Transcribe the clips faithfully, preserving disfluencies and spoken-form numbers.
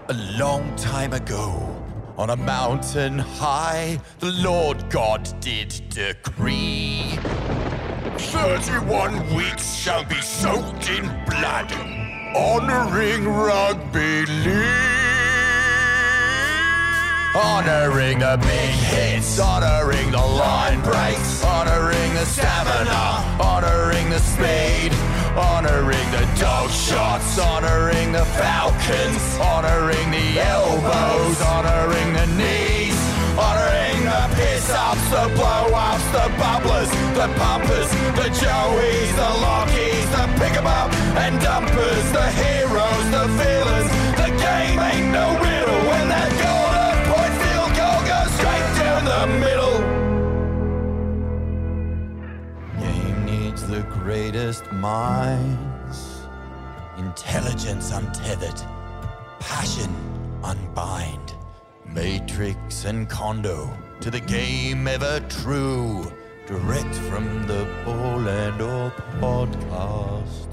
A long time ago, on a mountain high, the Lord God did decree. Thirty-one weeks shall be soaked in blood, honouring rugby league. Honouring the big hits, honouring the line breaks, honouring the stamina, honouring the speed, honouring the dog shots, honouring the Falcons, honouring the elbows, honouring the knees, honouring the piss-ups, the blow-ups, the bubblers, the pumpers, the joeys, the lockies, the pick-em-up and dumpers, the heroes, the villains. The game ain't no riddle when that golden point field goal goes straight down the middle. Game needs the greatest minds, intelligence untethered, passion unbind, Matrix and Kondo to the game ever true, direct from the Ball and All podcast.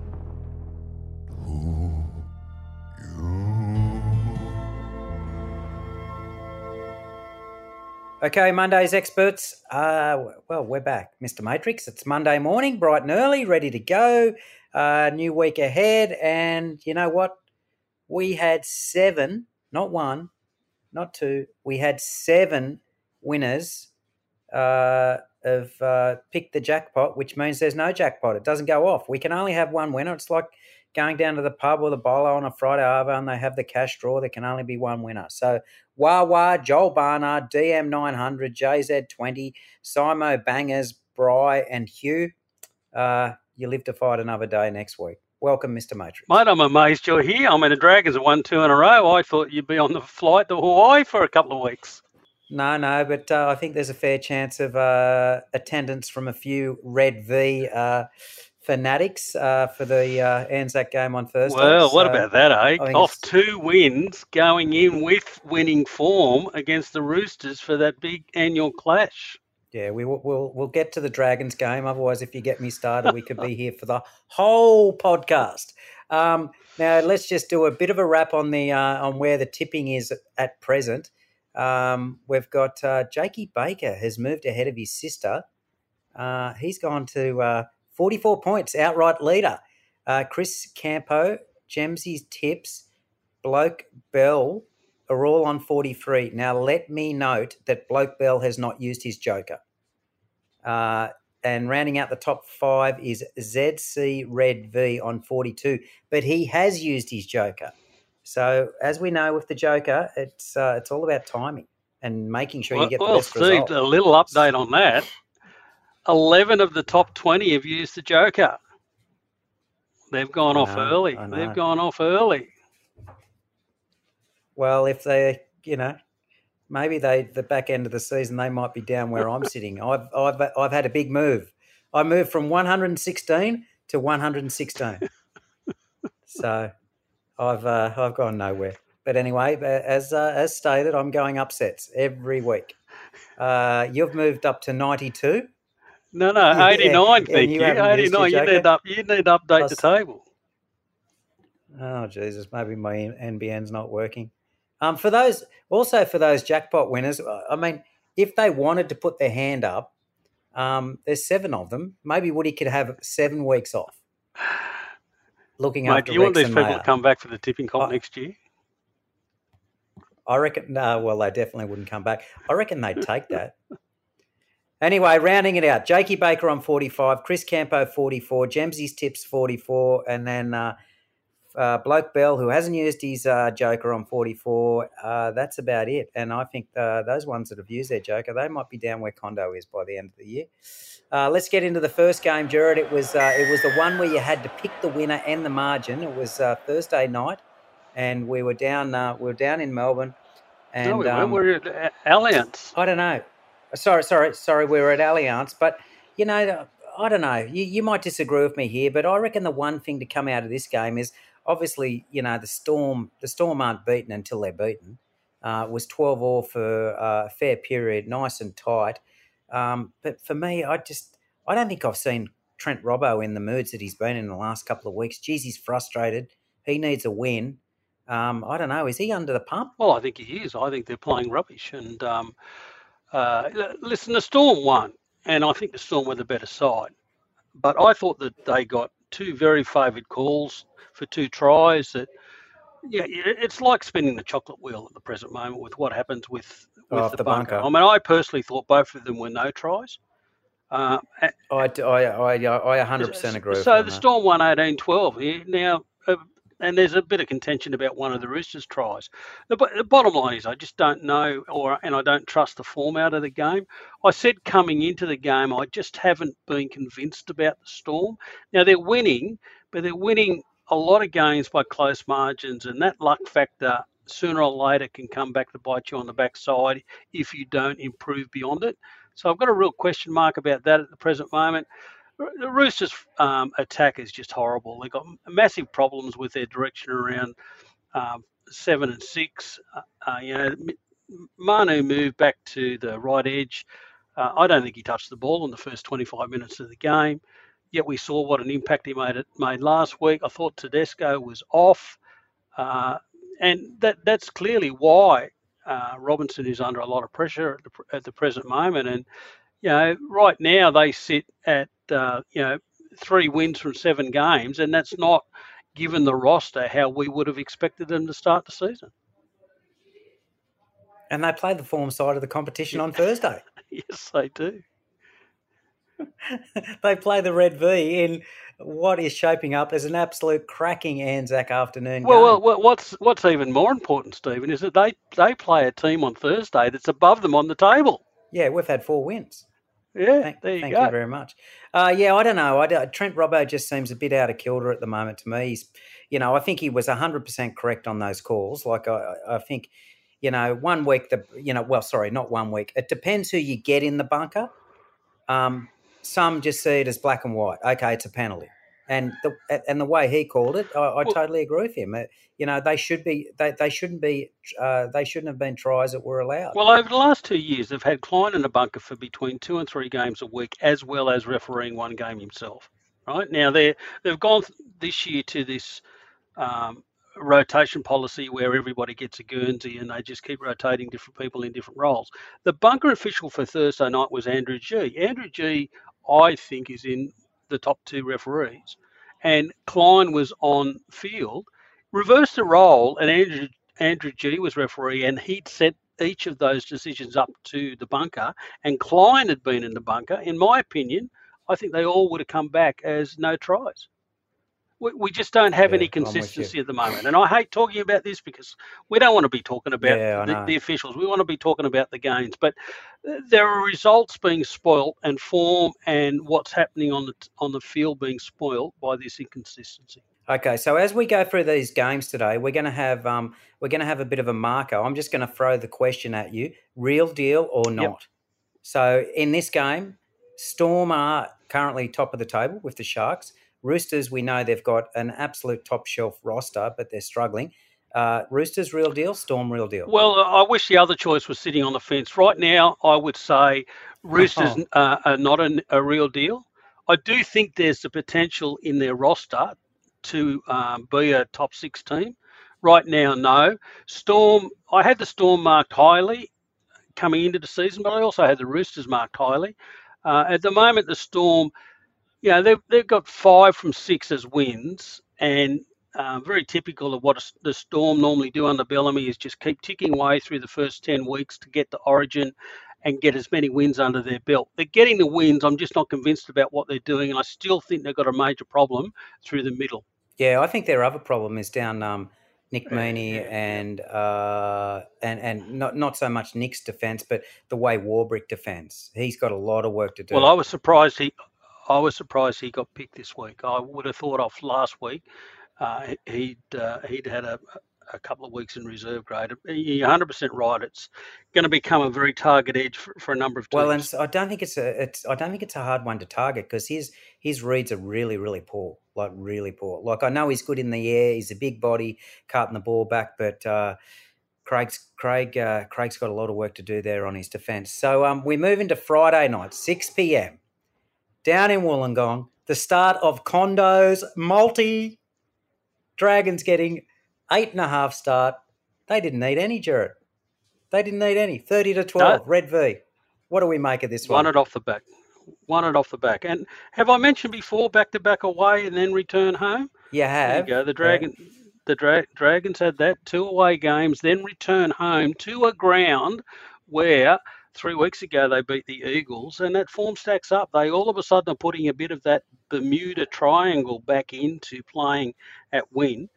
Who you? Okay, Monday's experts. Uh, well, we're back, Mister Matrix. It's Monday morning, bright and early, ready to go. Uh, new week ahead, and you know what? We had seven, not one, not two. We had seven winners uh, of uh, Pick the Jackpot, which means there's no jackpot. It doesn't go off. We can only have one winner. It's like going down to the pub or the bowler on a Friday over and they have the cash draw. There can only be one winner. So Wawa, Joel Barnard, D M nine hundred, J Z twenty, Simo Bangers, Bry and Hugh. Uh, you live to fight another day next week. Welcome, Mister Matrix. Mate, I'm amazed you're here. I mean, the Dragons have won two in a row. I thought you'd be on the flight to Hawaii for a couple of weeks. No, no, but uh, I think there's a fair chance of uh, attendance from a few Red V uh, fanatics uh, for the uh, Anzac game on Thursday. Well, what So about that, eh? I think Off it's- two wins, going in with winning form against the Roosters for that big annual clash. Yeah, we will, we'll we'll get to the Dragons game. Otherwise, if you get me started, we could be here for the whole podcast. Um, now, let's just do a bit of a wrap on the uh, on where the tipping is at present. Um, we've got uh, Jakey Baker has moved ahead of his sister. Uh, he's gone to uh, forty-four points, outright leader. Uh, Chris Campo, Gemsy's tips, Bloke Bell are all on forty-three. Now, let me note that Bloke Bell has not used his joker. Uh, and rounding out the top five is Z C Red V on forty-two, but he has used his joker. So, as we know with the joker, it's uh, it's all about timing and making sure Well, you get the well best Steve, result. a little update on that. eleven of the top twenty have used the joker. They've gone I off know, early. I know. They've gone off early. Well, if they, you know, maybe they the back end of the season they might be down where I'm sitting. I've I've I've had a big move. I moved from one hundred sixteen to one hundred sixteen. So I've uh, I've gone nowhere. But anyway, as uh, as stated, I'm going upsets every week. Uh, you've moved up to ninety-two. No, no, Yeah, eighty-nine, and thank you you. haven't used your eighty-nine, you joker? need, up, you need to update Plus- the table. Oh Jesus, maybe my N B N's not working. Um, for those also for those jackpot winners, I mean, if they wanted to put their hand up, um, there's seven of them. Maybe Woody could have seven weeks off. Looking Mate, after do you want Rex these and people Maya. to come back for the tipping comp I- next year? I reckon. No, well, they definitely wouldn't come back. I reckon they'd take that. Anyway, rounding it out, Jakey Baker on forty-five, Chris Campo forty-four, Gemsy's tips forty-four, and then uh, uh, Bloke Bell, who hasn't used his uh, joker, on forty-four. Uh, that's about it. And I think uh, those ones that have used their joker, they might be down where Kondo is by the end of the year. Uh, let's get into the first game, Jared. It was uh, it was the one where you had to pick the winner and the margin. It was uh, Thursday night, and we were down uh, we were down in Melbourne. And no, we um, weren't. We're at Allianz. I don't know. Sorry, sorry, sorry. We were at Allianz, but you know, I don't know. You you might disagree with me here, but I reckon the one thing to come out of this game is obviously, you know, the Storm. The Storm aren't beaten until they're beaten. Uh, it was twelve all for uh, a fair period, nice and tight. Um, but for me, I just I don't think I've seen Trent Robbo in the moods that he's been in the last couple of weeks. Geez, he's frustrated. He needs a win. Um, I don't know. Is he under the pump? Well, I think he is. I think they're playing rubbish. And um, uh, listen, the Storm won, and I think the Storm were the better side. But I thought that they got two very favoured calls for two tries. That yeah, it's like spinning the chocolate wheel at the present moment with what happens with with Oh, the, the bunker. bunker. I mean, I personally thought both of them were no tries. Uh, I, I, I, I one hundred percent agree with so you on the that. Storm won eighteen twelve. Now, uh, and there's a bit of contention about one of the Roosters' tries. The, the bottom line is I just don't know, or and I don't trust the form out of the game. I said coming into the game, I just haven't been convinced about the Storm. Now, they're winning, but they're winning a lot of games by close margins, and that luck factor sooner or later can come back to bite you on the backside if you don't improve beyond it. So I've got a real question mark about that at the present moment. The Roosters' um, attack is just horrible. They've got massive problems with their direction around um, seven and six. Uh, uh, you know, Manu moved back to the right edge. Uh, I don't think he touched the ball in the first twenty-five minutes of the game. Yet we saw what an impact he made it made last week. I thought Tedesco was off, uh, and that that's clearly why uh, Robinson is under a lot of pressure at the, at the present moment. And you know, right now they sit at uh, you know three wins from seven games, and that's not given the roster how we would have expected them to start the season. And they play the form side of the competition on Thursday. Yes, they do. They play the Red V in what is shaping up as an absolute cracking Anzac afternoon well, game. Well, what's what's even more important, Stephen, is that they, they play a team on Thursday that's above them on the table. Yeah, we've had four wins. Yeah, thank, there you thank go. you very much. Uh, yeah, I don't know. I don't, Trent Robbo just seems a bit out of kilter at the moment to me. He's, you know, I think he was one hundred percent correct on those calls. Like, I, I think, you know, one week, the you know, well, sorry, not one week. It depends who you get in the bunker. Um, some just see it as black and white. Okay, it's a penalty. And the and the way he called it, I, I well, totally agree with him. You know, they should be they, they shouldn't be uh, they shouldn't have been tries that were allowed. Well, over the last two years, they've had Klein in the bunker for between two and three games a week, as well as refereeing one game himself. Right now, they they've gone this year to this um, rotation policy where everybody gets a Guernsey and they just keep rotating different people in different roles. The bunker official for Thursday night was Andrew G. Andrew G, I think, is in the top two referees, and Klein was on field. Reverse the role, and Andrew Andrew G was referee, and he'd set each of those decisions up to the bunker, and Klein had been in the bunker. In my opinion, I think they all would have come back as no tries. We, we just don't have yeah, any consistency at the moment. And I hate talking about this because we don't want to be talking about yeah, the, the officials. We want to be talking about the games. But there are results being spoilt and form and what's happening on the on the field being spoilt by this inconsistency. Okay, so as we go through these games today, we're going to have um, we're going to have a bit of a marker. I'm just going to throw the question at you: real deal or not? Yep. So in this game, Storm are currently top of the table with the Sharks. Roosters, we know they've got an absolute top shelf roster, but they're struggling. Uh, Roosters, real deal. Storm, real deal. Well, I wish the other choice was sitting on the fence. Right now, I would say Roosters oh. uh, are not a, a real deal. I do think there's the potential in their roster to um, be a top six team. Right now, no. Storm, I had the Storm marked highly coming into the season, but I also had the Roosters marked highly. Uh, at the moment, the Storm, you know, they've, they've got five from six as wins, and uh, very typical of what a, the Storm normally do under Bellamy is just keep ticking away through the first ten weeks to get the Origin and get as many wins under their belt. They're getting the wins. I'm just not convinced about what they're doing, and I still think they've got a major problem through the middle. Yeah, I think their other problem is down um, Nick Meaney yeah, yeah, and uh, and and not not so much Nick's defence, but the way Warbrick defends. He's got a lot of work to do. Well, I was surprised he, I was surprised he got picked this week. I would have thought off last week. Uh, he'd uh, he'd had a, a couple of weeks in reserve grade. You're one hundred percent right. It's going to become a very target edge for, for a number of teams. Well, and I don't think it's a it's I don't think it's a hard one to target because his his reads are really really poor, like really poor. Like I know he's good in the air. He's a big body, carting the ball back, but uh, Craig's Craig uh, Craig's got a lot of work to do there on his defence. So um, we move into Friday night, six p.m. down in Wollongong. The start of Condo's multi. Dragons getting eight and a half start. They didn't need any, Jared. They didn't need any. thirty to twelve, no. Red V. What do we make of this one? Won it off the back. Won it off the back. And have I mentioned before, back-to-back away and then return home? You have. There you go. The Dragon, yeah. the Dra- Dragons had that, two away games, then return home to a ground where three weeks ago they beat the Eagles, and that form stacks up. They all of a sudden are putting a bit of that Bermuda Triangle back into playing at Wynn.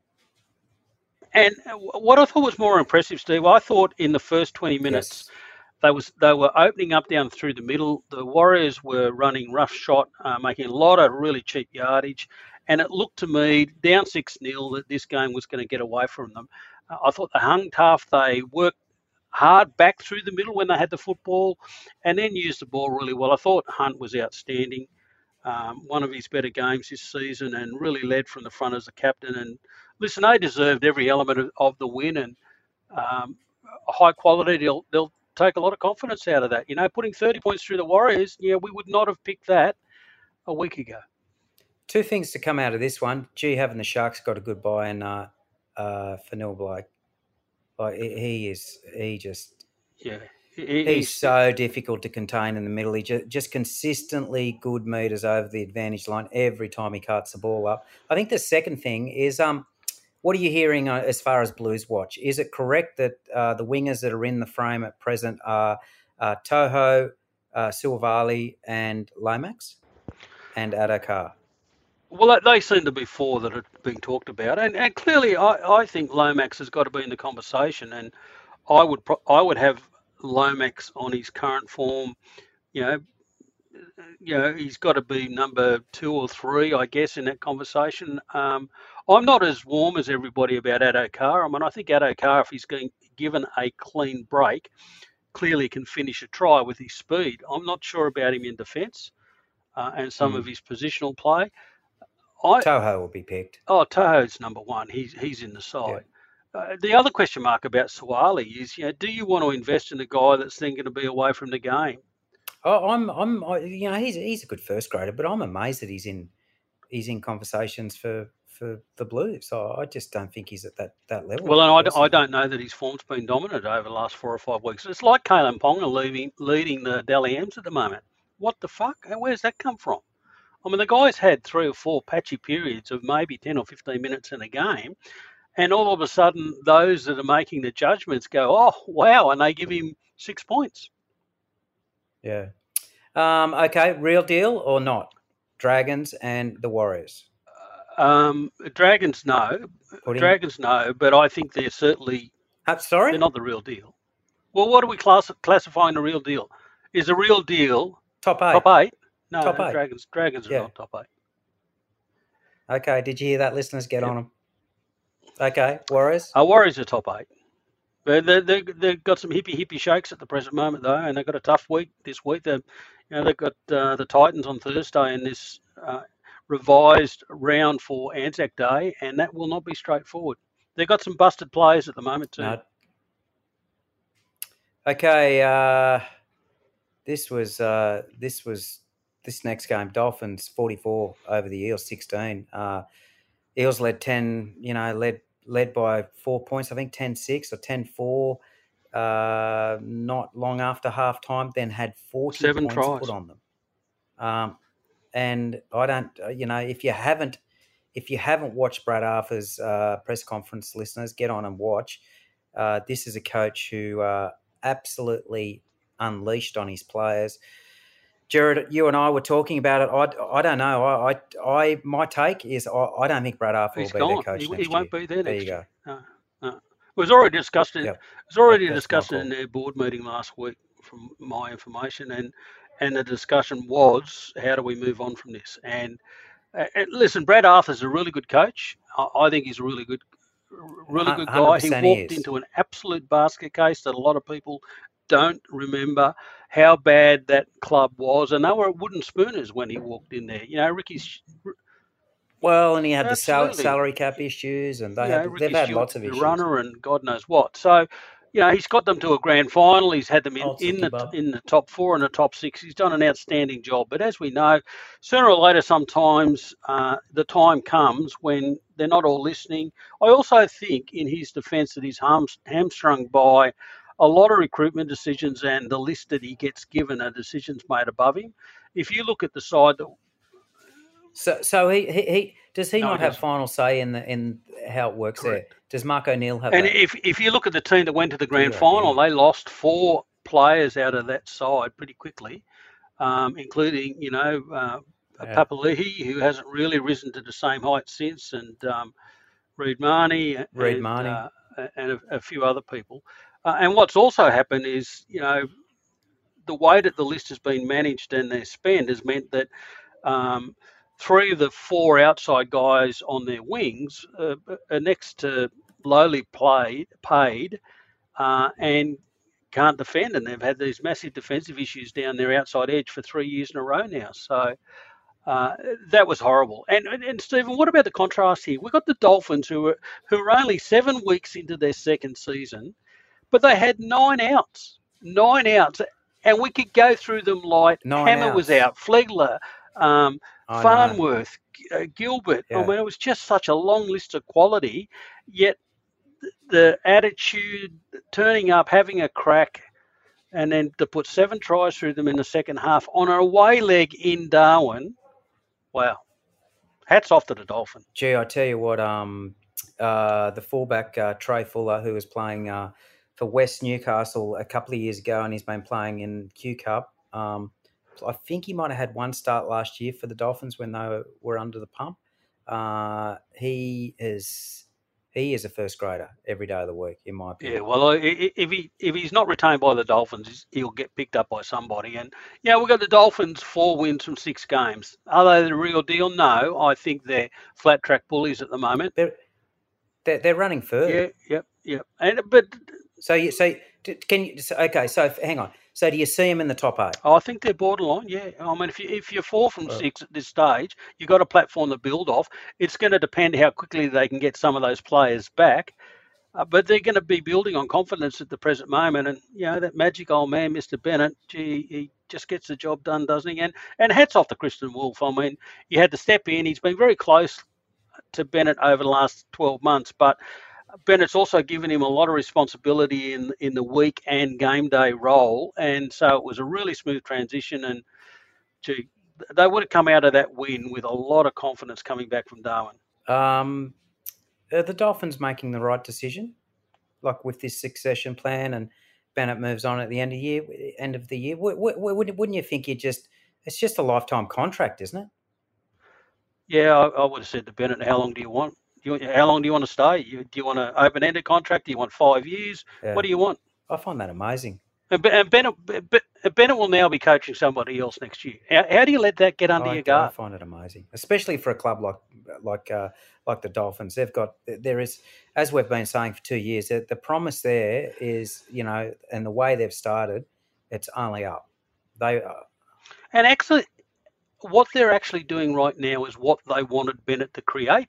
And what I thought was more impressive, Steve, I thought in the first twenty minutes, yes. they was they were opening up down through the middle. The Warriors were running rough shot, uh, making a lot of really cheap yardage. And it looked to me, down six nil, that this game was going to get away from them. Uh, I thought they hung tough. They worked hard back through the middle when they had the football and then used the ball really well. I thought Hunt was outstanding. Um, one of his better games this season, and really led from the front as a captain. And listen, they deserved every element of, of the win, and um, high quality. They'll they'll take a lot of confidence out of that. You know, putting thirty points through the Warriors, you know, we would not have picked that a week ago. Two things to come out of this one. Gee, having the Sharks got a good buy, and uh, uh, Fanil Blake, like he is, he just yeah. He's, he's so difficult to contain in the middle. He just, just consistently good meters over the advantage line every time he cuts the ball up. I think the second thing is, um, what are you hearing as far as Blues watch? Is it correct that uh, the wingers that are in the frame at present are uh, Toho, uh, Silvali and Lomax and Addo-Carr? Well, they seem to be four that are being talked about. And, and clearly I, I think Lomax has got to be in the conversation. And I would I would have Lomax on his current form, you know, you know, he's got to be number two or three, I guess, in that conversation. Um, I'm not as warm as everybody about Addo-Carr. I mean, I think Addo-Carr, if he's getting given a clean break, clearly can finish a try with his speed. I'm not sure about him in defence uh, and some mm. of his positional play. I, Toho will be picked. Oh, Toho's number one. He's he's in the side. Yeah. Uh, the other question mark about Suaalii is, you know, do you want to invest in a guy that's then going to be away from the game? Oh, I'm, I'm, I, you know, he's he's a good first grader, but I'm amazed that he's in, he's in conversations for, for the Blues. So I just don't think he's at that, that level. Well, and I, I don't know that his form's been dominant over the last four or five weeks. It's like Kalyn Ponga leading leading the Dally M's at the moment. What the fuck? Where's that come from? I mean, the guy's had three or four patchy periods of maybe ten or fifteen minutes in a game. And all of a sudden, those that are making the judgments go, oh, wow, and they give him six points. Yeah. Um, okay, real deal or not? Dragons and the Warriors? Um, Dragons, no. Pudding. Dragons, no, but I think they're certainly... Uh, sorry? They're not the real deal. Well, what are we class- classifying the real deal? Is the real deal... Top eight. Top eight? No, top eight. Dragons, Dragons are yeah. not top eight. Okay, did you hear that, listeners? Get yep. on them. Okay, Warriors? Our uh, Warriors are top eight. They they they've got some hippie hippie shakes at the present moment though, and they've got a tough week this week. They you know they've got uh, the Titans on Thursday in this uh, revised round for Anzac Day, and that will not be straightforward. They've got some busted players at the moment too. No. Okay, uh, this was uh, this was this next game. Dolphins forty-four over the Eels sixteen. Uh, Eels led ten. You know, led. led by four points, I think ten six or ten four, uh, not long after halftime, then had forty Seven points tries. put on them. Um, and I don't, you know, if you haven't, if you haven't watched Brad Arthur's uh, press conference, listeners, get on and watch. Uh, this is a coach who uh, absolutely unleashed on his players. Jared, you and I were talking about it. I, I don't know. I, I, I my take is I, I don't think Brad Arthur He's will gone. be their coach he, next he won't year. be there, there next you year. go. No, no. It was already discussed. In, yep. It was already that, discussed in their board meeting last week, from my information, and and the discussion was, how do we move on from this? And, uh, and listen, Brad Arthur's a really good coach. I, I think he's a really good, really good guy. He walked he into an absolute basket case that a lot of people don't remember how bad that club was, and they were wooden spooners when he walked in there. You know, Ricky's. Well, and he had absolutely. the sal- salary cap issues, and they you had, know, they've had Stewart, lots of the issues. Runner and God knows what. So, you know, he's got them to a grand final. He's had them in, in the Bob. in the top four and the top six. He's done an outstanding job. But as we know, sooner or later, sometimes uh, the time comes when they're not all listening. I also think, in his defence, that he's ham, hamstrung by a lot of recruitment decisions, and the list that he gets given are decisions made above him. If you look at the side that So, so he, he, he does he No, not he have doesn't. final say in the in how it works Correct. there? Does Mark O'Neill have And that? if if you look at the team that went to the grand Dear, final, dear. they lost four players out of that side pretty quickly, um, including, you know, uh, Yeah. Papali'i, who hasn't really risen to the same height since, and um, Reid Marnie, Reid and, Marnie. uh, and a, a few other people. Uh, and what's also happened is, you know, the way that the list has been managed and their spend has meant that um, three of the four outside guys on their wings uh, are next to lowly played, paid uh, and can't defend, and they've had these massive defensive issues down their outside edge for three years in a row now. So uh, that was horrible. And, and and Stephen, what about the contrast here? We've got the Dolphins, who are who are only seven weeks into their second season, but they had nine outs, nine outs, and we could go through them like Nine Hammer was outs. out, Flegler, um, I know. Farnworth, uh, Gilbert. I Yeah. mean, it was just such a long list of quality, yet the attitude, turning up, having a crack, and then to put seven tries through them in the second half on a away leg in Darwin, wow. Hats off to the Dolphins. Gee, I tell you what, um, uh, the fullback uh, Trey Fuller, who was playing uh, for West Newcastle a couple of years ago, and he's been playing in Q Cup. Um, I think he might have had one start last year for the Dolphins when they were under the pump. Uh, he is he is a first grader every day of the week, in my opinion. Yeah, well, I- I- if he if he's not retained by the Dolphins, he'll get picked up by somebody. And yeah, we've got the Dolphins four wins from six games. Are they the real deal? No, I think they're flat track bullies at the moment. They're they're, they're running third. Yeah, yep, yep. And but So you so d- can you so, okay? So f- hang on. So do you see him in the top eight? I think they're borderline. Yeah, I mean, if you if you're four from Well- six at this stage, you've got a platform to build off. It's going to depend how quickly they can get some of those players back. Uh, but they're going to be building on confidence at the present moment. And, you know, that magic old man, Mister Bennett, gee, he just gets the job done, doesn't he? And, and hats off to Kristen Wolf. I mean, you had to step in. He's been very close to Bennett over the last twelve months, but Bennett's also given him a lot of responsibility in, in the week and game day role. And so it was a really smooth transition. And, gee, they would have come out of that win with a lot of confidence coming back from Darwin. Um, are the Dolphins making the right decision, like with this succession plan, and Bennett moves on at the end of the year? End of the year, w- w- wouldn't you think you just it's just a lifetime contract, isn't it? Yeah, I, I would have said to Bennett, how long do you want? Do you, how long do you want to stay? You, do you want an open-ended contract? Do you want five years? Yeah. What do you want? I find that amazing. And, Be- and Bennett, Be- Bennett will now be coaching somebody else next year. How, how do you let that get under I, your I guard? find it amazing, especially for a club like like uh, like the Dolphins. They've got there is, as we've been saying for two years, the, the promise there is, you know, and the way they've started, it's only up. They uh, And actually, what they're actually doing right now is what they wanted Bennett to create.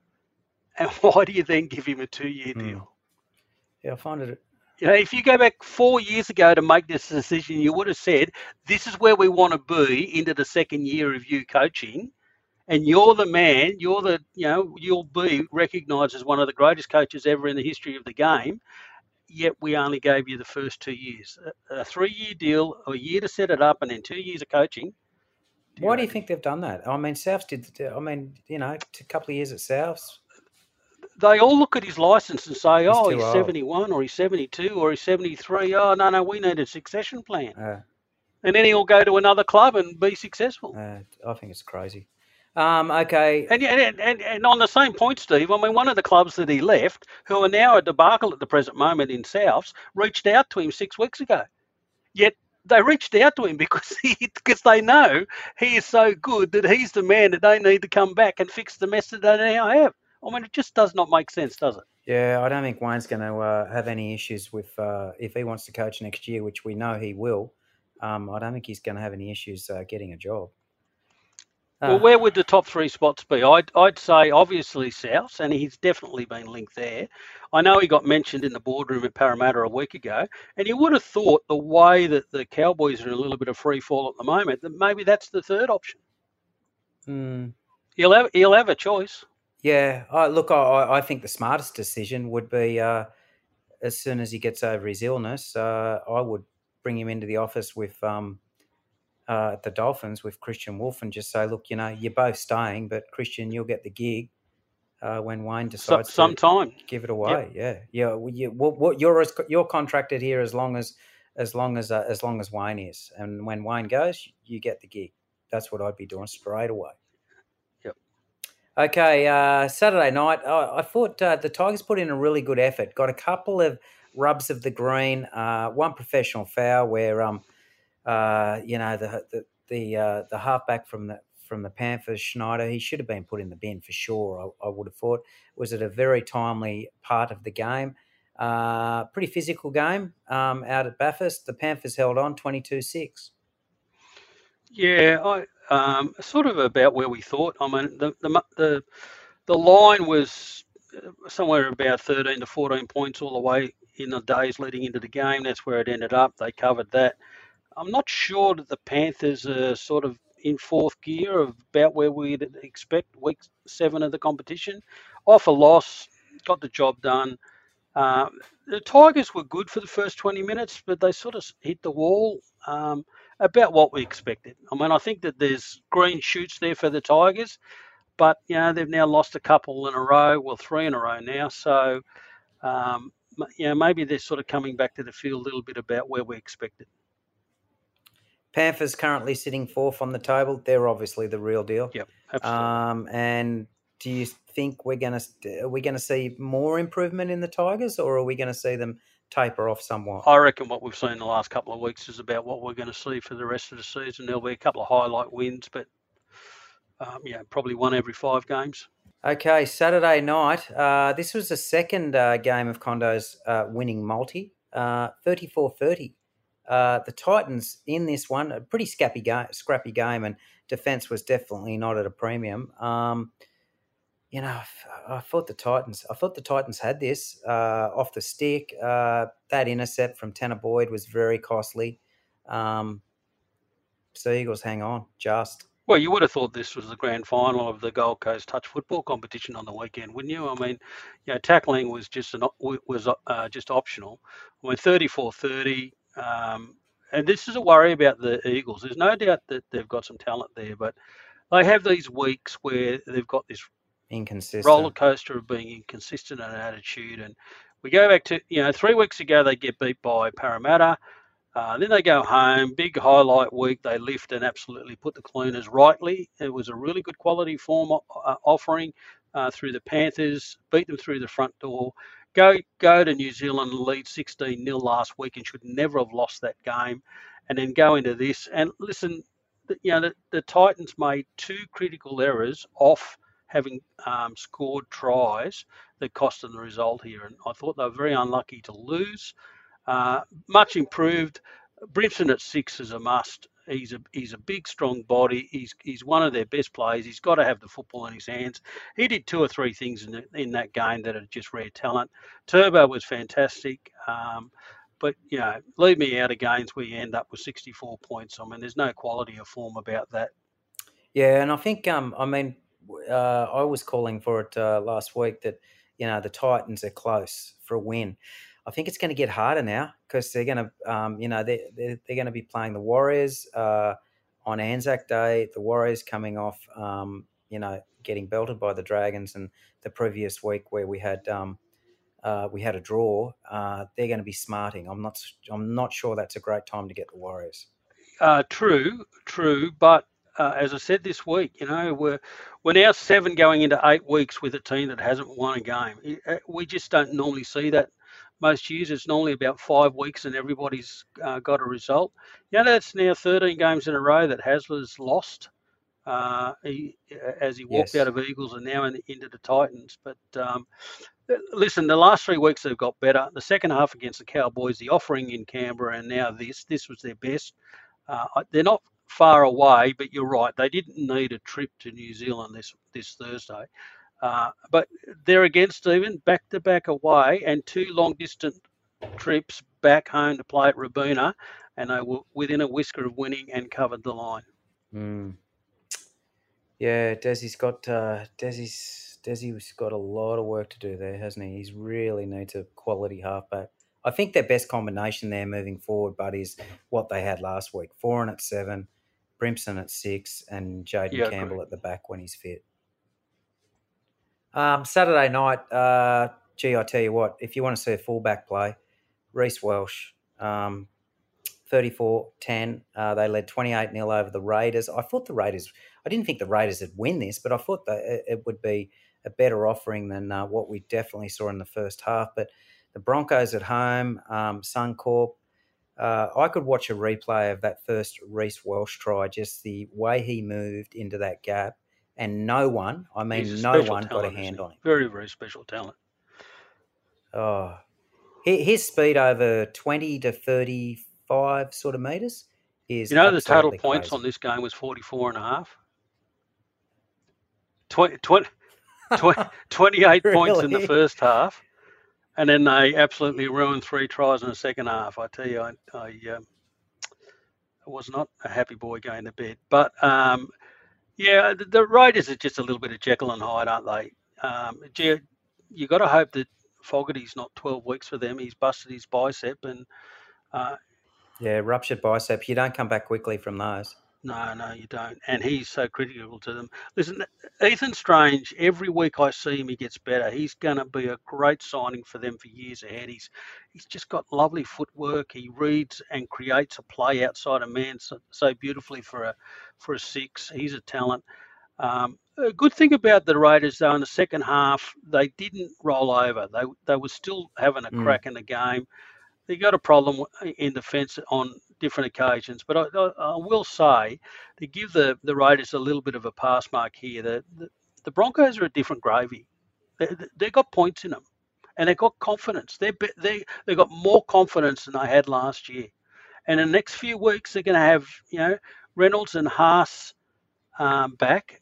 And why do you then give him a two-year Hmm. deal? yeah, I find it. You know, if you go back four years ago to make this decision, you would have said, this is where we want to be into the second year of you coaching. And you're the man, you're the, you know, you'll be recognised as one of the greatest coaches ever in the history of the game. Yet we only gave you the first two years. A, a three-year deal, a year to set it up, and then two years of coaching. Why do you think they've done that? I mean, Souths did. I mean, you know, a couple of years at Souths. They all look at his licence and say, He's oh, too he's old. seventy-one or he's seventy-two or he's seventy-three. Oh, no, no, we need a succession plan. Uh, And then he'll go to another club and be successful. uh, I think it's crazy. Um, okay. And, and, and, and on the same point, Steve, I mean, one of the clubs that he left, who are now a debacle at the present moment in Souths, reached out to him six weeks ago. Yet they reached out to him because he, because they know he is so good that he's the man that they need to come back and fix the mess that they now have. I mean, it just does not make sense, does it? Yeah, I don't think Wayne's going to uh, have any issues with uh, if he wants to coach next year, which we know he will. Um, I don't think he's going to have any issues uh, getting a job. Uh, Well, where would the top three spots be? I'd, I'd say obviously Souths, and he's definitely been linked there. I know he got mentioned in the boardroom at Parramatta a week ago, and you would have thought the way that the Cowboys are in a little bit of free fall at the moment, that maybe that's the third option. hmm, He'll have, he'll have a choice. Yeah, I, look, I, I think the smartest decision would be uh, as soon as he gets over his illness, uh, I would bring him into the office with um, uh, at the Dolphins with Christian Wolf and just say, look, you know, you're both staying, but Christian, you'll get the gig uh, when Wayne So, decides to sometime. give it Yep. away. Yeah, yeah. Well, you, what, what you're as- you're contracted here as long as as long as uh, as long as Wayne is, and when Wayne goes, you get the gig. That's what I'd be doing straight away. Yep. Okay, uh, Saturday night, I, I thought uh, the Tigers put in a really good effort. Got a couple of rubs of the green, uh, one professional foul where um uh you know the the the uh, the halfback from the from the Panthers, Schneider, he should have been put in the bin for sure. I, I would have thought. Was it a very timely part of the game? Uh, pretty physical game um, out at Bathurst. The Panthers held on twenty-two six. Yeah, I um, sort of about where we thought. I mean, the the mu- the, the line was uh, somewhere about thirteen to fourteen points all the way in the days leading into the game. That's where it ended up. They covered that. I'm not sure that the Panthers are sort of in fourth gear of about where we'd expect week seven of the competition. Off a loss, got the job done. Uh, the Tigers were good for the first twenty minutes, but they sort of hit the wall um, about what we expected. I mean, I think that there's green shoots there for the Tigers, but you know they've now lost a couple in a row, well, three in a row now. So, um, you know, maybe they're sort of coming back to the field a little bit about where we expected. Panthers currently sitting fourth on the table. They're obviously the real deal. Yep, absolutely. Um, and do you think we're going to are we going to see more improvement in the Tigers, or are we going to see them taper off somewhat? I reckon what we've seen in the last couple of weeks is about what we're going to see for the rest of the season. There'll be a couple of highlight wins, but um, yeah, probably one every five games. Okay, Saturday night. Uh, this was the second uh, game of Condo's uh, winning multi, uh, thirty-four thirty. Uh, the Titans in this one, a pretty scrappy game, scrappy game, and defense was definitely not at a premium. Um, you know, I thought the Titans. I thought the Titans had this uh, off the stick. Uh, that intercept from Tanner Boyd was very costly. Um, so Eagles hang on, just. Well, you would have thought this was the grand final of the Gold Coast touch football competition on the weekend, wouldn't you? I mean, you know, tackling was just an was uh, just optional. I mean, thirty-four thirty. Um, and this is a worry about the Eagles. There's no doubt that they've got some talent there, but they have these weeks where they've got this inconsistent roller coaster of being inconsistent in attitude. And we go back to, you know, three weeks ago they get beat by Parramatta. Uh, then they go home, big highlight week. They lift and absolutely put the Cleaners rightly. It was a really good quality form uh, offering uh, through the Panthers, beat them through the front door. Go go to New Zealand, lead sixteen nil last week and should never have lost that game. And then go into this. And listen, you know, the, the Titans made two critical errors off having um, scored tries that cost them the result here. And I thought they were very unlucky to lose. Uh, much improved. Brimson at six is a must. He's a he's a big, strong body. He's he's one of their best players. He's got to have the football in his hands. He did two or three things in the, in that game that are just rare talent. Turbo was fantastic. Um, but, you know, leave me out of games where you end up with sixty-four points. I mean, there's no quality of form about that. Yeah, and I think, um, I mean, uh, I was calling for it uh, last week that, you know, the Titans are close for a win. I think it's going to get harder now because they're going to, um, you know, they they're, they're going to be playing the Warriors uh, on Anzac Day. The Warriors coming off, um, you know, getting belted by the Dragons, and the previous week where we had um, uh, we had a draw. Uh, they're going to be smarting. I'm not. I'm not sure that's a great time to get the Warriors. Uh, true, true, but uh, as I said this week, you know, we're we're now seven going into eight weeks with a team that hasn't won a game. We just don't normally see that. Most years it's normally about five weeks and everybody's uh, got a result. You know, that's now thirteen games in a row that Hasler's lost uh, he, as he walked Yes. out of Eagles and now in, into the Titans. But um, listen, the last three weeks they've got better. The second half against the Cowboys, the offering in Canberra, and now this, this was their best. Uh, they're not far away, but you're right. They didn't need a trip to New Zealand this, this Thursday. Uh, but they're again, Stephen, back-to-back away and two long-distance trips back home to play at Rabuna, and they were within a whisker of winning and covered the line. Mm. Yeah, Desi's got uh, Desi's Desi's got a lot of work to do there, hasn't he? He's really needs a quality halfback. I think their best combination there moving forward, Bud, is what they had last week. Foran at seven, Brimson at six, and Jaden Yeah, Campbell agree. at the back when he's fit. Um, Saturday night, uh, gee, I tell you what, if you want to see a fullback play, Reece Welsh, um, thirty-four ten. Uh, they led twenty-eight nil over the Raiders. I thought the Raiders, I didn't think the Raiders would win this, but I thought that it, it would be a better offering than uh, what we definitely saw in the first half. But the Broncos at home, um, Suncorp, uh, I could watch a replay of that first Reece Welsh try, just the way he moved into that gap. And no one, I mean, He's a no special one got a talent, hand isn't he? on him. Very, very special talent. Oh, hi- his speed over twenty to thirty-five sort of metres is You know, the total absolutely points crazy. on this game was forty-four and a half. twenty, twenty, twenty, twenty-eight points in the Really? first half, and then they absolutely ruined three tries in the second half. I tell you, I, I, um, I was not a happy boy going to bed. But um, yeah, the, the Raiders are just a little bit of Jekyll and Hyde, aren't they? Um, gee, you got to hope that Fogarty's not twelve weeks for them. He's busted his bicep, and uh, Yeah, ruptured bicep. You don't come back quickly from those. no, no, you don't. And he's so critical to them. Listen, Ethan Strange, every week I see him, he gets better. He's going to be a great signing for them for years ahead. He's he's just got lovely footwork. He reads and creates a play outside a man so, so beautifully for a for a six. He's a talent. Um, a good thing about the Raiders, though, in the second half, they didn't roll over. They they were still having a Mm. crack in the game. They got a problem in defence on different occasions, but I, I, I will say to give the, the Raiders a little bit of a pass mark here. The, the, the Broncos are a different gravy. They they got points in them, and they've got confidence. They they they got more confidence than they had last year. And in the next few weeks, they're going to have you know Reynolds and Haas um, back.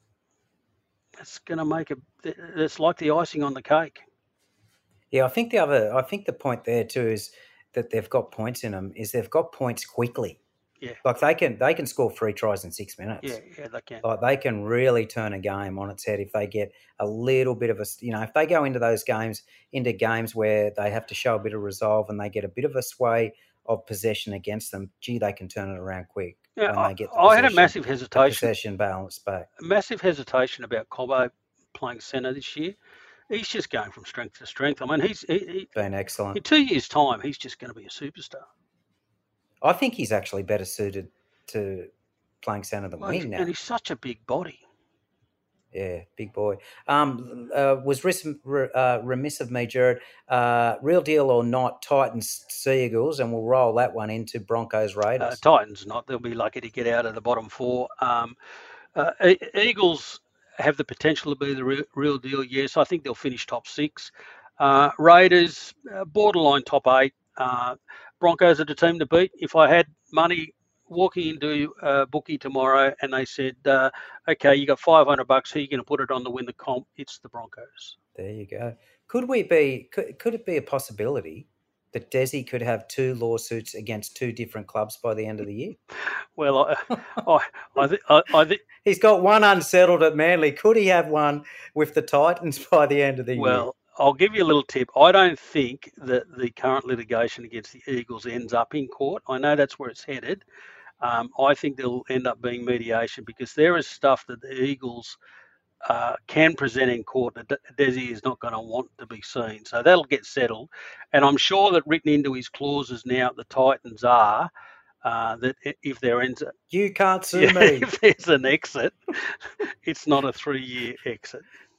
It's going to make a. It's like the icing on the cake. Yeah, I think the other, I think the point there too is that they've got points in them. Is they've got points quickly. Yeah. Like they can they can score three tries in six minutes. Yeah, yeah, they can. Like they can really turn a game on its head if they get a little bit of a, you know, if they go into those games, into games where they have to show a bit of resolve and they get a bit of a sway of possession against them, gee, they can turn it around quick Yeah, when I, they get the I had a possession- massive the hesitation. possession balance back. A massive hesitation about Cobbo playing centre this year. He's just going from strength to strength. I mean, he's he, he, Been excellent. in two years' time, he's just going to be a superstar. I think he's actually better suited to playing centre than Well, he's- wing now. and he's such a big body. Yeah, big boy. Um, uh, was ris- re- uh, remiss of me, Jared. Uh, real deal or not, Titans Seagulls, and we'll roll that one into Broncos Raiders. Uh, Titans not. They'll be lucky to get out of the bottom four. Um, uh, E- Eagles have the potential to be the re- real deal. Yes, I think they'll finish top six. Uh, Raiders, uh, borderline top eight. Uh, Broncos are the team to beat. If I had money walking into a bookie tomorrow and they said, uh, okay, you got five hundred bucks, who are you going to put it on to win the comp? It's the Broncos. There you go. Could we be? Could, could it be a possibility that Desi could have two lawsuits against two different clubs by the end of the year? Well, I, I, I, th- I, I think. He's got one unsettled at Manly. Could he have one with the Titans by the end of the year? Well, I'll give you a little tip. I don't think that the current litigation against the Eagles ends up in court. I know that's where it's headed. Um, I think there'll end up being mediation because there is stuff that the Eagles uh, can present in court that Desi is not going to want to be seen. So that'll get settled. And I'm sure that written into his clauses now at the Titans are uh, that if there ends a, you can't sue yeah, me. if there's an exit, it's not a three-year exit.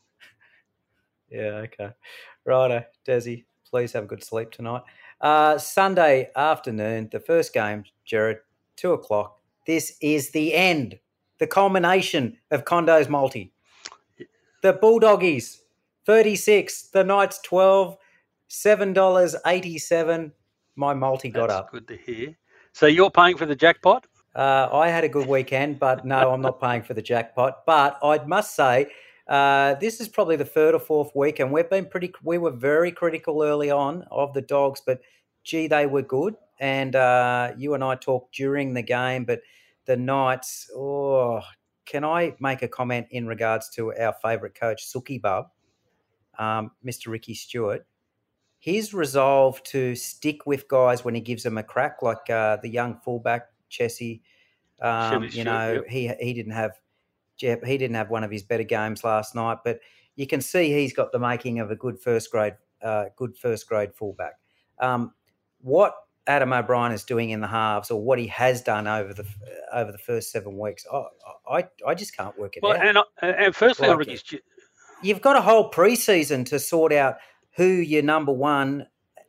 Yeah, okay. Righto, Desi, please have a good sleep tonight. Uh, Sunday afternoon, the first game, Jared, two o'clock. This is the end, the culmination of Condo's multi. The Bulldoggies, thirty-six. The Knights, twelve. seven dollars eighty-seven. My multi got That's up. good to hear. So you're paying for the jackpot? Uh, I had a good weekend, but no, I'm not paying for the jackpot. But I must say, uh, this is probably the third or fourth week, and we've been pretty. We were very critical early on of the Dogs, but gee, they were good. And uh, you and I talked during the game, but the Knights. Oh, can I make a comment in regards to our favourite coach, Suki Bub? um, Mister Ricky Stewart, his resolve to stick with guys when he gives them a crack, like uh, the young fullback Chessie, um, you Stewart, know, yep. he he didn't have he didn't have one of his better games last night, but you can see he's got the making of a good first grade, uh, good first grade fullback. Um, what Adam O'Brien is doing in the halves, or what he has done over the over the first seven weeks, I I, I just can't work it Well, out. and and firstly, Like, on Ricky Stewart, you've got a whole preseason to sort out who your number one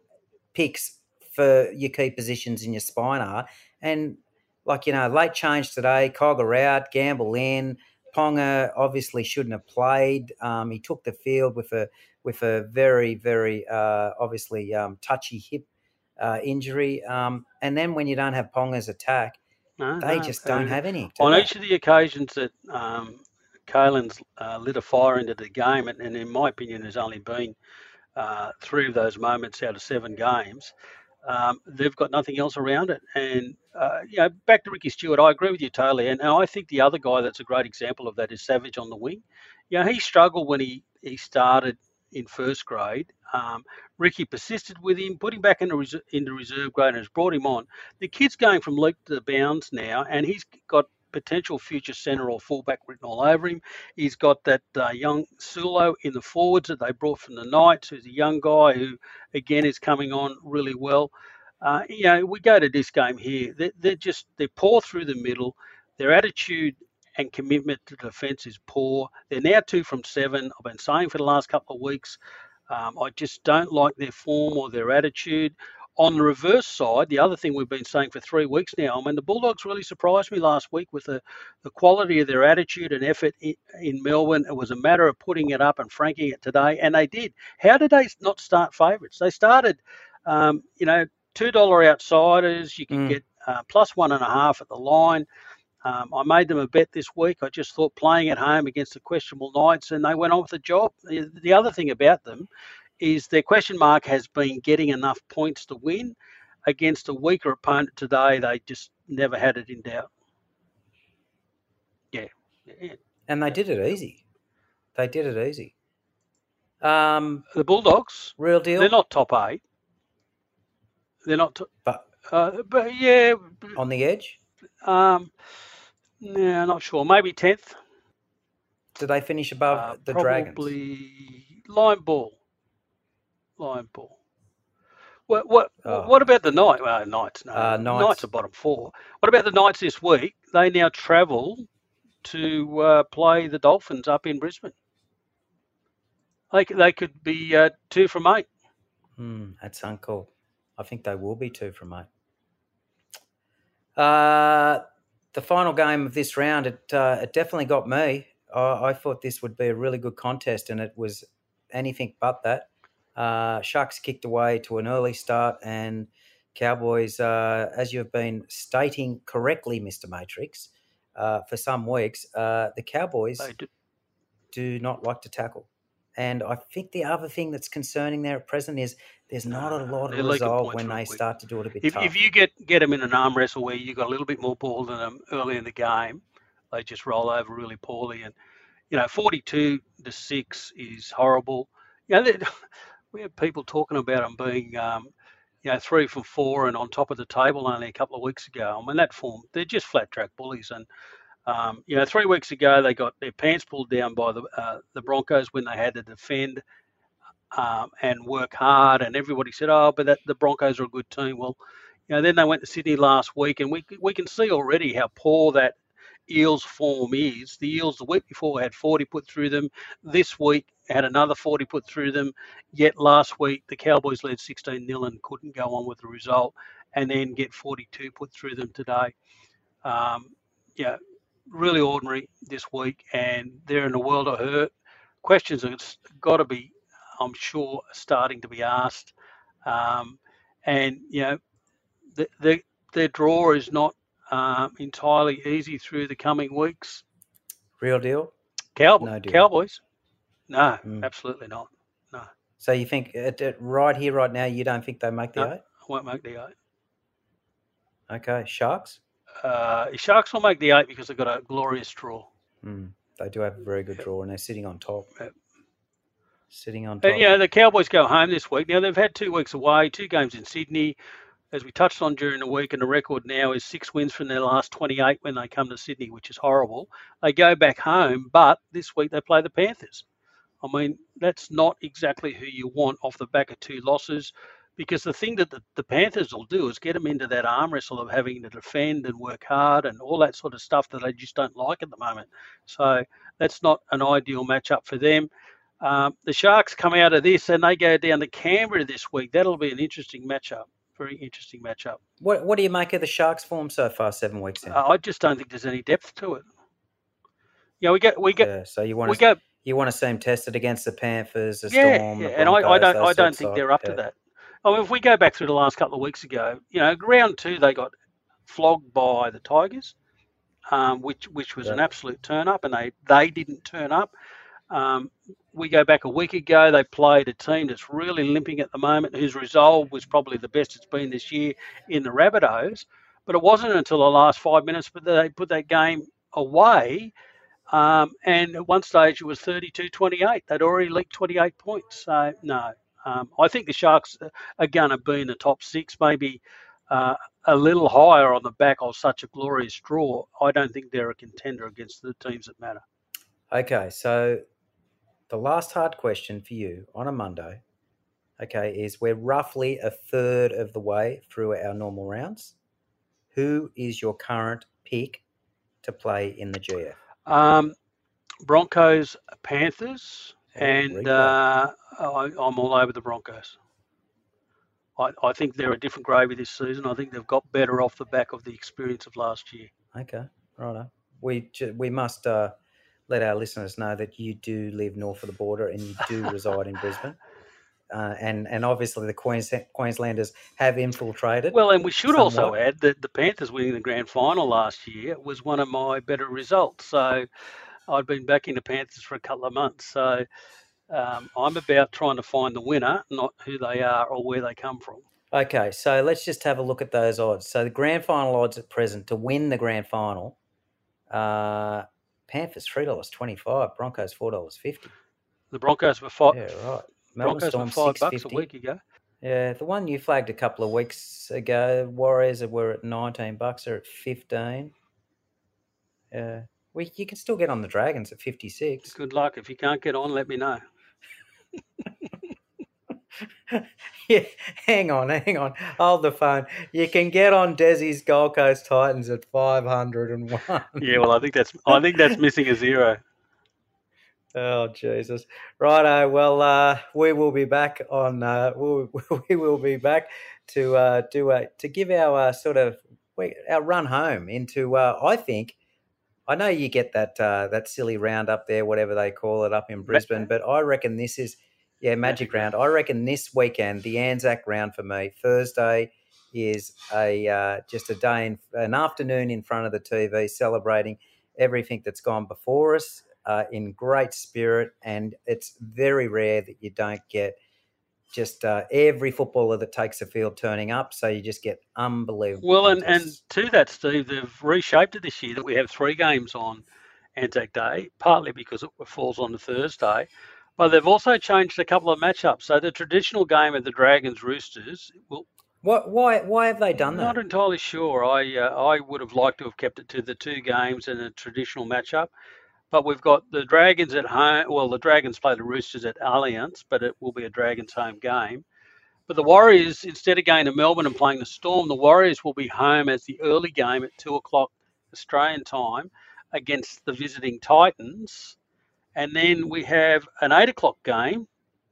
picks for your key positions in your spine are, and like, you know, late change today, Cogger out, Gamble in. Ponga obviously shouldn't have played. Um, he took the field with a with a very, very uh, obviously um, touchy hip uh, injury. Um, and then when you don't have Ponga's attack, no, they no, just don't uh, have any. do on they? each of the occasions that um, Kalen's uh, lit a fire into the game, and, and in my opinion, there's only been uh, three of those moments out of seven games. Um, they've got nothing else around it. And, uh, you know, back to Ricky Stewart, I agree with you totally. And, and I think the other guy that's a great example of that is Savage on the wing. You know, he struggled when he, he started in first grade. Um, Ricky persisted with him, put him back into, res- into reserve grade and has brought him on. The kid's going from leap to bounds now, and he's got potential future centre or fullback written all over him. He's got that uh, young Sulo in the forwards that they brought from the Knights, who's a young guy who, again, is coming on really well. Uh, you know, we go to this game here. They're, they're just, they're poor through the middle. Their attitude and commitment to defence is poor. They're now two from seven. I've been saying for the last couple of weeks, um, I just don't like their form or their attitude. On the reverse side, the other thing we've been saying for three weeks now, I mean, the Bulldogs really surprised me last week with the, the quality of their attitude and effort in, in Melbourne. It was a matter of putting it up and franking it today, and they did. How did they not start favourites? They started, um, you know, two dollar outsiders. You can Mm. get uh, plus one and a half at the line. Um, I made them a bet this week. I just thought playing at home against the questionable Knights, and they went on with the job. The, the other thing about them is their question mark has been getting enough points to win. Against a weaker opponent today, they just never had it in doubt. Yeah. yeah. And they did it easy. They did it easy. Um, the Bulldogs, real deal. They're not top eight. They're not, to, but uh, but yeah. On the edge? Um, no, not sure. Maybe tenth. Do they finish above uh, the probably Dragons? Probably line ball. Line ball. What what Oh, what about the Knights? Well, Knights, no. Uh, Knights. Knights are bottom four. What about the Knights this week? They now travel to uh, play the Dolphins up in Brisbane. They they could be uh, two from eight. Hmm, that's uncool. I think they will be two from eight. Uh, the final game of this round, it uh, it definitely got me. I, I thought this would be a really good contest, and it was anything but that. Uh, Sharks kicked away to an early start, and Cowboys, uh, as you've been stating correctly, Mister Matrix, uh, for some weeks, uh, the Cowboys do. do not like to tackle. And I think the other thing that's concerning there at present is there's not a lot of resolve when they start to do it a bit if, tough. If you get, get them in an arm wrestle where you got a little bit more ball than them early in the game, they just roll over really poorly. And, you know, forty-two to six is horrible. You know, we have people talking about them being, um, you know, three from four and on top of the table only a couple of weeks ago. I mean, that form, they're just flat track bullies. And, um, you know, three weeks ago, they got their pants pulled down by the uh, the Broncos when they had to defend um, and work hard. And everybody said, oh, but that, the Broncos are a good team. Well, you know, then they went to Sydney last week, and we we can see already how poor that Eels form is. The Eels the week before had forty put through them. This week had another forty put through them. Yet last week the Cowboys led sixteen nil and couldn't go on with the result, and then get forty-two put through them today. Um, yeah, really ordinary this week, and they're in a world of hurt. Questions have got to be, I'm sure, starting to be asked. Um, and, you know, the, the, their draw is not Um, entirely easy through the coming weeks. Real deal? Cowboys? No deal. Cowboys? No, Mm. absolutely not. No. So you think at, at right here, right now, you don't think they make the no, eight? I won't make the eight. Okay, Sharks? Uh, Sharks will make the eight because they've got a glorious draw. Mm. They do have a very good Yep. draw, and they're sitting on top. Yep. sitting on top. And, you know, the Cowboys go home this week. Now, they've had two weeks away, two games in Sydney, as we touched on during the week, and the record now is six wins from their last twenty-eight when they come to Sydney, which is horrible. They go back home, but this week they play the Panthers. I mean, that's not exactly who you want off the back of two losses, because the thing that the, the Panthers will do is get them into that arm wrestle of having to defend and work hard and all that sort of stuff that they just don't like at the moment. So that's not an ideal matchup for them. Um, the Sharks come out of this and they go down to Canberra this week. That'll be an interesting matchup. Very interesting matchup. What What do you make of the Sharks' form so far, seven weeks in? Uh, I just don't think there's any depth to it. You know, we get we get. Yeah, so you want we to go, you want to see them tested against the Panthers, the yeah, Storm, yeah, the and I, I don't Broncos, I don't those think sorts they're of- up to yeah. that. I mean, if we go back through the last couple of weeks ago, you know, round two they got flogged by the Tigers, um, which which was an Yeah. absolute turn up, and they they didn't turn up. Um, we go back a week ago, they played a team that's really limping at the moment, whose resolve was probably the best it's been this year in the Rabbitohs. But it wasn't until the last five minutes that they put that game away. Um, and at one stage, it was thirty-two twenty-eight. They'd already leaked twenty-eight points. So, no. Um, I think the Sharks are going to be in the top six, maybe uh, a little higher on the back of such a glorious draw. I don't think they're a contender against the teams that matter. Okay, so the last hard question for you on a Monday, okay, is we're roughly a third of the way through our normal rounds. Who is your current pick to play in the G F? Um, Broncos, Panthers, Oh, and replay. uh, I, I'm all over the Broncos. I, I think they're a different gravy this season. I think they've got better off the back of the experience of last year. Okay, righto. We ju- we must uh, let our listeners know that you do live north of the border and you do reside in Brisbane. Uh, and, and obviously the Queens, Queenslanders have infiltrated. Well, and we should also somewhat. add that the Panthers winning the grand final last year was one of my better results. So I'd been backing the Panthers for a couple of months. So um, I'm about trying to find the winner, not who they are or where they come from. Okay, so let's just have a look at those odds. So the grand final odds at present to win the grand final, uh, Panthers three dollars twenty-five, Broncos four dollars fifty. The Broncos were five. Yeah, right. Melbourne Broncos Storm were five six bucks a fifty. week ago. Yeah, the one you flagged a couple of weeks ago, Warriors were at nineteen bucks. They're at fifteen. Yeah, we you can still get on the Dragons at fifty-six. Good luck. If you can't get on, let me know. Yeah, hang on, hang on. Hold the phone. You can get on Desi's Gold Coast Titans at five hundred and one. Yeah, well, I think that's I think that's missing a zero. Oh Jesus! Righto. Well, uh, we will be back on. Uh, we'll, we will be back to uh, do a to give our uh, sort of our run home into. Uh, I think I know you get that uh, that silly round up there, whatever they call it, up in Brisbane. But I reckon this is yeah magic round. I reckon this weekend the Anzac round for me. Thursday is a uh, just a day in, an afternoon in front of the T V celebrating everything that's gone before us. Uh, in great spirit, and it's very rare that you don't get just uh, every footballer that takes the field turning up, so you just get unbelievable. Well, and, and contests. to that, Steve, they've reshaped it this year that we have three games on Anzac Day, partly because it falls on the Thursday, but they've also changed a couple of matchups. So the traditional game of the Dragons Roosters will. What? Why? Why have they done that? Not entirely sure. I uh, I would have liked to have kept it to the two games and a traditional matchup. But we've got the Dragons at home. Well, the Dragons play the Roosters at Allianz, but it will be a Dragons home game. But the Warriors, instead of going to Melbourne and playing the Storm, the Warriors will be home as the early game at two o'clock Australian time against the visiting Titans. And then we have an eight o'clock game,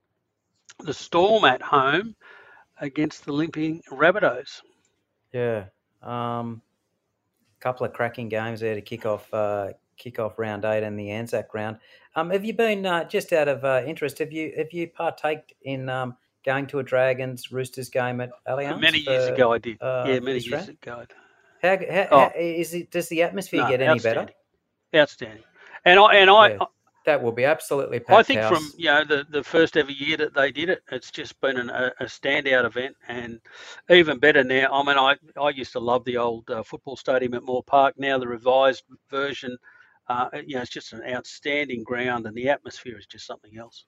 the Storm at home against the limping Rabbitohs. Yeah. Um, couple of cracking games there to kick off uh, kick off round eight and the Anzac round. Um, have you been uh, just out of uh, interest? Have you have you partaked in um, going to a Dragons Roosters game at Allianz? Many years for, ago, I did. uh, yeah, many this years round? ago. How, how, Oh. how is it? Does the atmosphere No, get any better? outstanding. Outstanding. And I and I, Yeah, that will be absolutely packed I think house. from you know the, the first ever year that they did it, it's just been an, a, a standout event, and even better now. I mean, I, I used to love the old uh, football stadium at Moore Park. Now the revised version, uh, you know, it's just an outstanding ground, and the atmosphere is just something else.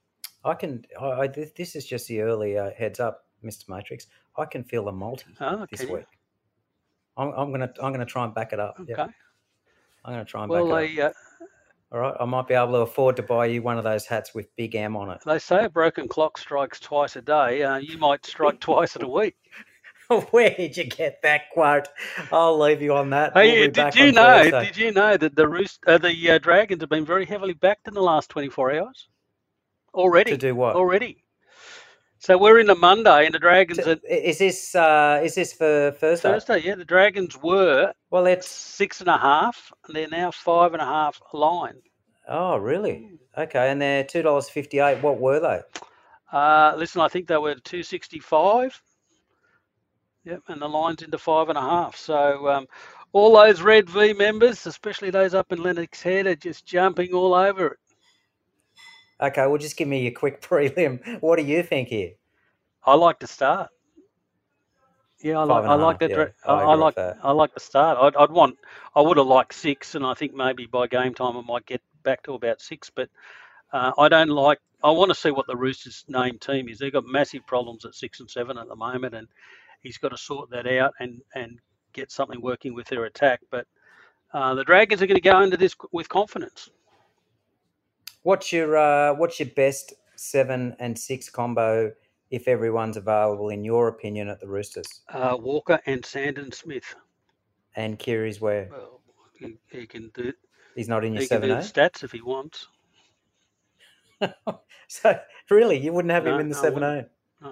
I can. I, I, this is just the early uh, heads up, Mister Matrix. I can feel a multi Oh, this can you? week. I'm, I'm gonna. I'm gonna try and back it up. Okay. Yep. I'm gonna try and Well, back it they up. uh, All right. I might be able to afford to buy you one of those hats with Big M on it. they say a broken clock strikes twice a day. Uh, you might strike twice in a week. Where did you get that quote? I'll leave you on that. Hey, We'll be did back you on know? Thursday. Did you know that the roost, uh, the uh, Dragons have been very heavily backed in the last twenty-four hours already? To do what? Already. So we're in the Monday, and the Dragons To, are is this uh, is this for Thursday? Thursday. Yeah, the Dragons were Well, it's six and a half, and they're now five and a half line. oh really? Okay, and they're two dollars fifty-eight. What were they? Uh, listen, I think they were two sixty-five. Yep, and the line's into five and a half. So um, all those Red V members, especially those up in Lennox Head, are just jumping all over it. Okay, well, just give me a quick prelim. What do you think here? I like to start. Yeah, I like. I like half, the. yeah, I, I I agree like. with that. I like the start. I'd, I'd want. I would have liked six, and I think maybe by game time I might get back to about six. But uh, I don't like. I want to see what the Roosters' named team is. They've got massive problems at six and seven at the moment, and he's got to sort that out and and get something working with their attack. But uh, the Dragons are going to go into this with confidence. What's your uh, what's your best seven and six combo if everyone's available in your opinion at the Roosters? Uh, Walker and Sandon Smith. And Kiri's where? Well, he, he can do. He's not in your He can seven do the eight. stats if he wants. So really, you wouldn't have No, him in the I seven wouldn't. eight.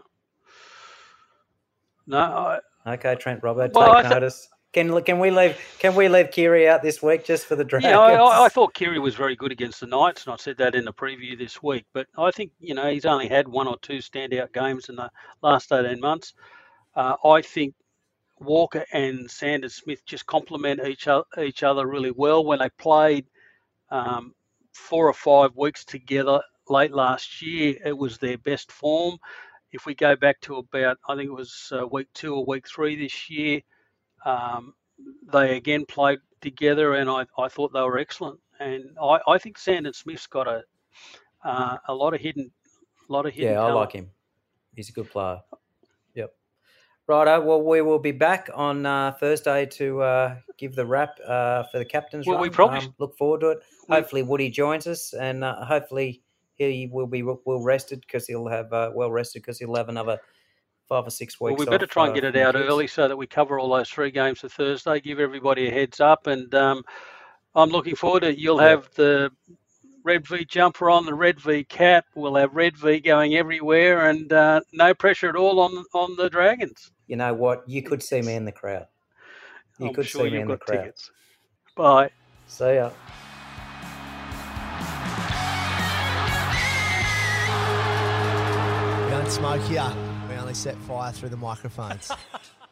No, I, Okay, Trent Robbo, Well, take I th- notice. Can can we leave can we leave Kiri out this week just for the Dragons? Yeah, I, I, I thought Kiri was very good against the Knights, and I said that in the preview this week. But I think, you know, he's only had one or two standout games in the last eighteen months. Uh, I think Walker and Sanders Smith just complement each other, each other really well. When they played um, four or five weeks together late last year, it was their best form. If we go back to about, I think it was uh, week two or week three this year, um, they again played together, and I, I thought they were excellent. And I, I think Sandon Smith's got a uh, a lot of hidden, lot of hidden. Yeah, I talent. like him. He's a good player. Yep. Righto. Well, we will be back on uh, Thursday to uh, give the wrap uh, for the captain's Well, run. we probably- um, look forward to it. we- Hopefully, Woody joins us, and uh, hopefully he will be well rested because he'll have uh, well rested because he'll have another five or six weeks. Well, we better off, try and uh, get it from the out kids. early so that we cover all those three games for Thursday. Give everybody a heads up, and um, I'm looking forward to it. You'll Yeah. have the Red V jumper on, the Red V cap. We'll have Red V going everywhere, and uh, no pressure at all on on the Dragons. You know what? You could see me in the crowd. You I'm could sure see me you've in the got crowd. tickets. Bye. See ya. We don't smoke here. We only set fire through the microphones.